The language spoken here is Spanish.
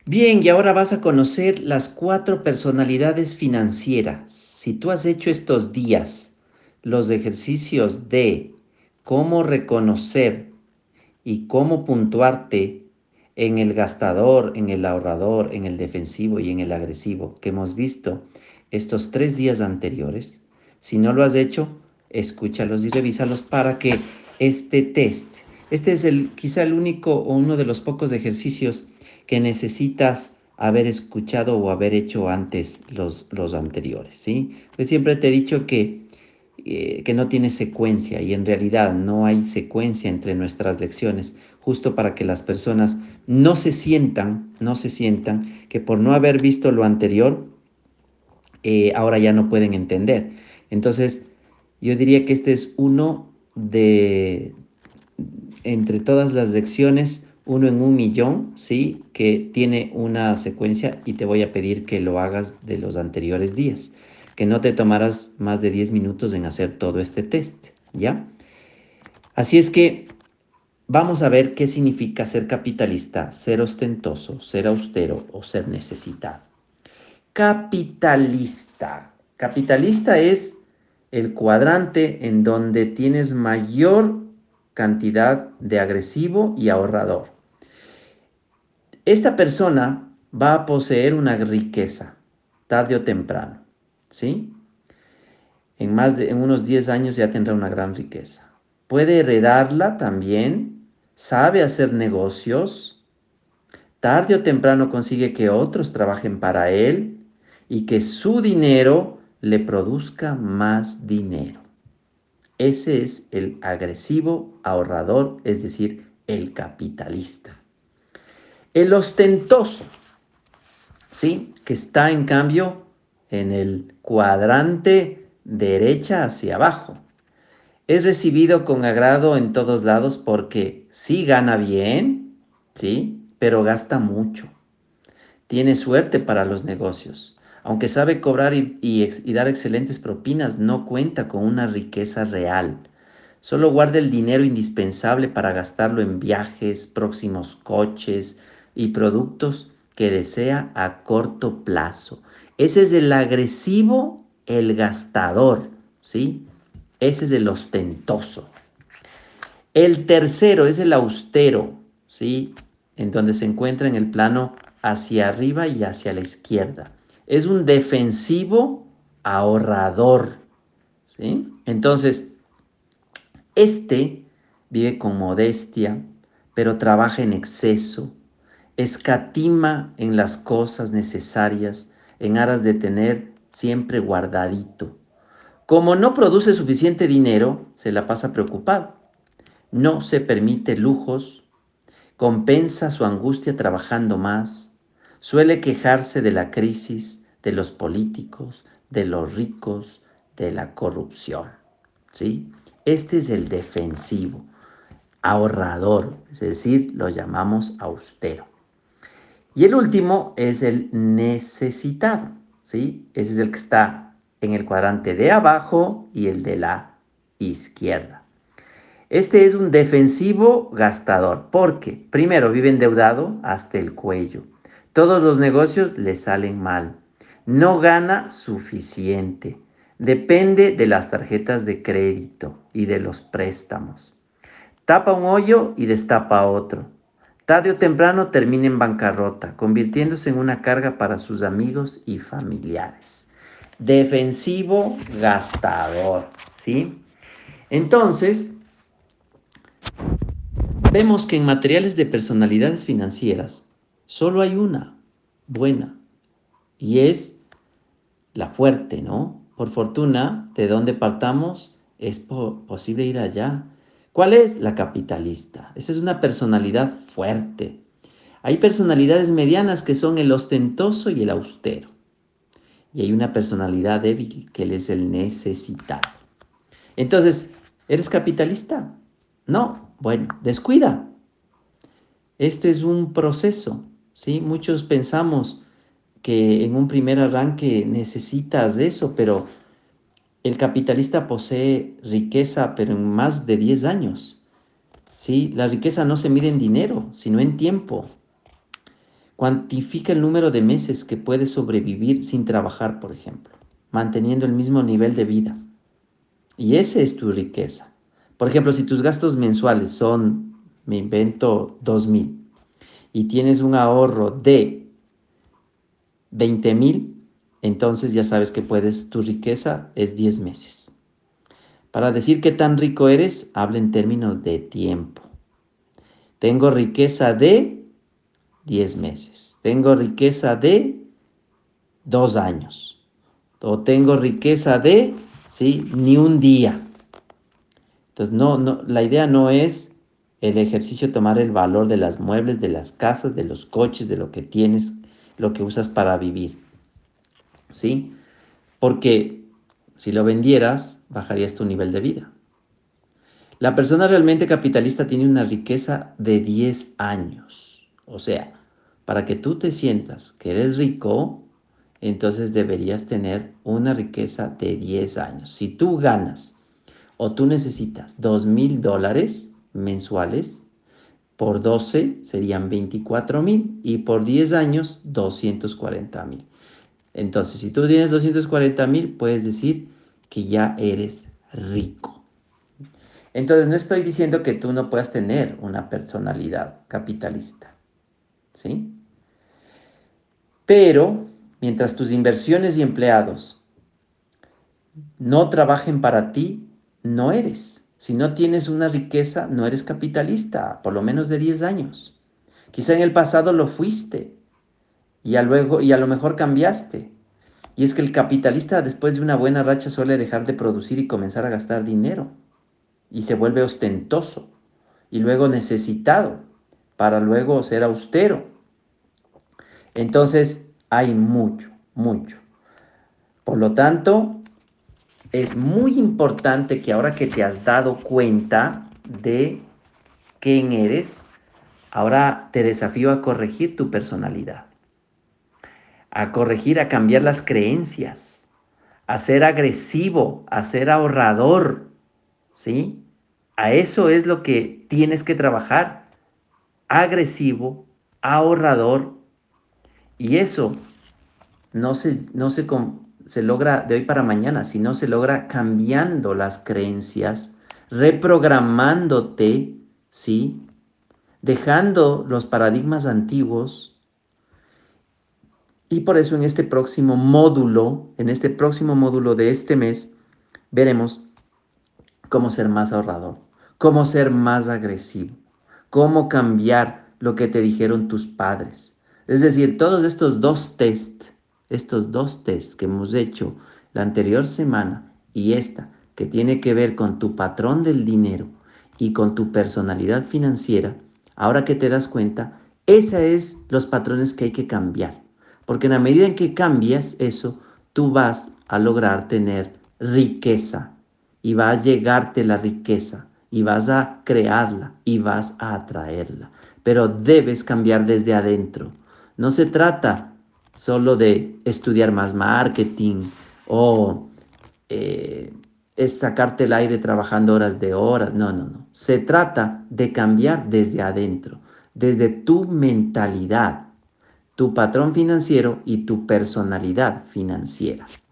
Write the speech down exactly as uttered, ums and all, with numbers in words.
Bien, y ahora vas a conocer las cuatro personalidades financieras. Si tú has hecho estos días los ejercicios de cómo reconocer y cómo puntuarte en el gastador, en el ahorrador, en el defensivo y en el agresivo que hemos visto estos tres días anteriores, si no lo has hecho, escúchalos y revísalos para que este test, este es el quizá el único o uno de los pocos ejercicios que necesitas haber escuchado o haber hecho antes los, los anteriores, ¿sí? Pues siempre te he dicho que, eh, que no tiene secuencia y en realidad no hay secuencia entre nuestras lecciones, justo para que las personas no se sientan, no se sientan que por no haber visto lo anterior, eh, ahora ya no pueden entender. Entonces, yo diría que este es uno de, entre todas las lecciones, uno en un millón, ¿sí? Que tiene una secuencia y te voy a pedir que lo hagas de los anteriores días, que no te tomaras más de diez minutos en hacer todo este test, ¿ya? Así es que vamos a ver qué significa ser capitalista, ser ostentoso, ser austero o ser necesitado. Capitalista. Capitalista es el cuadrante en donde tienes mayor cantidad de agresivo y ahorrador. Esta persona va a poseer una riqueza, tarde o temprano, ¿sí? En más de en unos diez años ya tendrá una gran riqueza. Puede heredarla también, sabe hacer negocios, tarde o temprano consigue que otros trabajen para él y que su dinero le produzca más dinero. Ese es el agresivo ahorrador, es decir, el capitalista. El ostentoso, ¿sí? Que está en cambio en el cuadrante derecha hacia abajo. Es recibido con agrado en todos lados porque sí gana bien, ¿sí? Pero gasta mucho. Tiene suerte para los negocios. Aunque sabe cobrar y, y, y dar excelentes propinas, no cuenta con una riqueza real. Solo guarda el dinero indispensable para gastarlo en viajes, próximos coches y productos que desea a corto plazo. Ese es el agresivo, el gastador, ¿sí? Ese es el ostentoso. El tercero es el austero, ¿sí? En donde se encuentra en el plano hacia arriba y hacia la izquierda. Es un defensivo ahorrador, ¿sí? Entonces, este vive con modestia, pero trabaja en exceso, escatima en las cosas necesarias en aras de tener siempre guardadito. Como no produce suficiente dinero, se la pasa preocupado. No se permite lujos, compensa su angustia trabajando más, suele quejarse de la crisis, de los políticos, de los ricos, de la corrupción. ¿Sí? Este es el defensivo, ahorrador, es decir, lo llamamos austero. Y el último es el necesitado, ¿sí? Ese es el que está en el cuadrante de abajo y el de la izquierda. Este es un defensivo gastador, porque primero vive endeudado hasta el cuello. Todos los negocios le salen mal. No gana suficiente. Depende de las tarjetas de crédito y de los préstamos. Tapa un hoyo y destapa otro. Tarde o temprano termina en bancarrota, convirtiéndose en una carga para sus amigos y familiares. Defensivo gastador, ¿sí? Entonces, vemos que en materiales de personalidades financieras solo hay una buena y es la fuerte, ¿no? Por fortuna, de donde partamos es po posible ir allá. ¿Cuál es? La capitalista. Esa es una personalidad fuerte. Hay personalidades medianas que son el ostentoso y el austero. Y hay una personalidad débil que él es el necesitado. Entonces, ¿eres capitalista? No. Bueno, descuida. Esto es un proceso, ¿sí? Muchos pensamos que en un primer arranque necesitas eso, pero el capitalista posee riqueza, pero en más de diez años, ¿sí? La riqueza no se mide en dinero, sino en tiempo. Cuantifica el número de meses que puedes sobrevivir sin trabajar, por ejemplo, manteniendo el mismo nivel de vida. Y esa es tu riqueza. Por ejemplo, si tus gastos mensuales son, me invento, dos mil y tienes un ahorro de veinte mil, entonces ya sabes que puedes, tu riqueza es diez meses. Para decir qué tan rico eres, habla en términos de tiempo. Tengo riqueza de diez meses. Tengo riqueza de dos años. O tengo riqueza de, ¿sí? Ni un día. Entonces, no, no, la idea no es el ejercicio tomar el valor de las muebles, de las casas, de los coches, de lo que tienes, lo que usas para vivir, ¿sí? Porque si lo vendieras, bajarías tu nivel de vida. La persona realmente capitalista tiene una riqueza de diez años. O sea, para que tú te sientas que eres rico, entonces deberías tener una riqueza de diez años. Si tú ganas o tú necesitas dos mil dólares mensuales, por doce serían veinticuatro mil y por diez años doscientos cuarenta mil. Entonces, si tú tienes doscientos cuarenta mil, puedes decir que ya eres rico. Entonces, no estoy diciendo que tú no puedas tener una personalidad capitalista, ¿sí? Pero, mientras tus inversiones y empleados no trabajen para ti, no eres. Si no tienes una riqueza, no eres capitalista, por lo menos de diez años. Quizá en el pasado lo fuiste y a, luego, y a lo mejor cambiaste. Y es que el capitalista después de una buena racha suele dejar de producir y comenzar a gastar dinero. Y se vuelve ostentoso y luego necesitado para luego ser austero. Entonces hay mucho, mucho. Por lo tanto, es muy importante que ahora que te has dado cuenta de quién eres, ahora te desafío a corregir tu personalidad, a corregir, a cambiar las creencias, a ser agresivo, a ser ahorrador, ¿sí? A eso es lo que tienes que trabajar, agresivo, ahorrador, y eso no se, no se, se logra de hoy para mañana, sino se logra cambiando las creencias, reprogramándote, ¿sí? Dejando los paradigmas antiguos. Y por eso en este próximo módulo, en este próximo módulo de este mes, veremos cómo ser más ahorrador, cómo ser más agresivo, cómo cambiar lo que te dijeron tus padres. Es decir, todos estos dos test, estos dos test que hemos hecho la anterior semana y esta, que tiene que ver con tu patrón del dinero y con tu personalidad financiera, ahora que te das cuenta, esos es los patrones que hay que cambiar. Porque en la medida en que cambias eso, tú vas a lograr tener riqueza y va a llegarte la riqueza y vas a crearla y vas a atraerla. Pero debes cambiar desde adentro. No se trata solo de estudiar más marketing o eh, es sacarte el aire trabajando horas de horas. No, no, no. Se trata de cambiar desde adentro, desde tu mentalidad, tu patrón financiero y tu personalidad financiera.